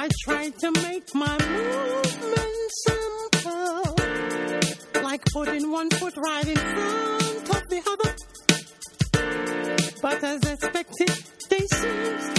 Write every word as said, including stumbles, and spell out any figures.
I try to make my movement simple, like putting one foot right in front of the other. But as expected, they seem